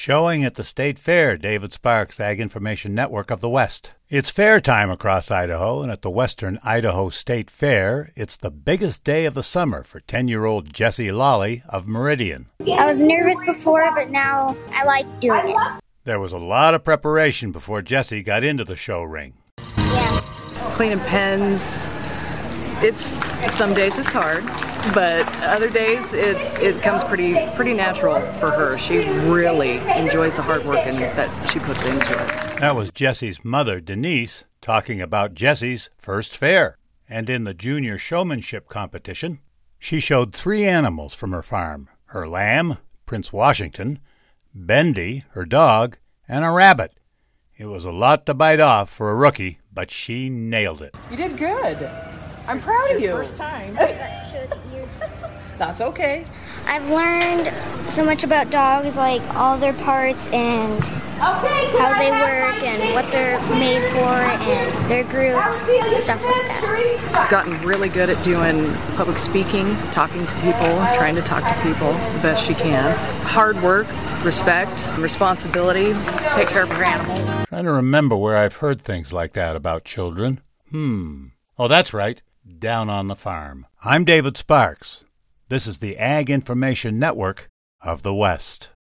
Showing at the State Fair, David Sparks, Ag Information Network of the West. It's fair time across Idaho, and at the Western Idaho State Fair, it's the biggest day of the summer for 10-year-old Jessie Lawley of Meridian. I was nervous before, but now I like doing it. There was a lot of preparation before Jessie got into the show ring. Yeah. Cleaning pens. Some days it's hard, but other days it comes pretty natural for her. She really enjoys the hard work that she puts into it. That was Jessie's mother, Denise, talking about Jessie's first fair. And in the junior showmanship competition, she showed 3 animals from her farm: her lamb, Prince Washington, Bendy, her dog, and a rabbit. It was a lot to bite off for a rookie, but she nailed it. You did good. I'm proud of you. First time. That's okay. I've learned so much about dogs, like all their parts and how they work and what they're made for and their groups and stuff like that. I've gotten really good at doing public speaking, talking to people, trying to talk to people the best she can. Hard work, respect, responsibility, take care of her animals. Trying to remember where I've heard things like that about children. Oh, that's right. Down on the farm. I'm David Sparks. This is the Ag Information Network of the West.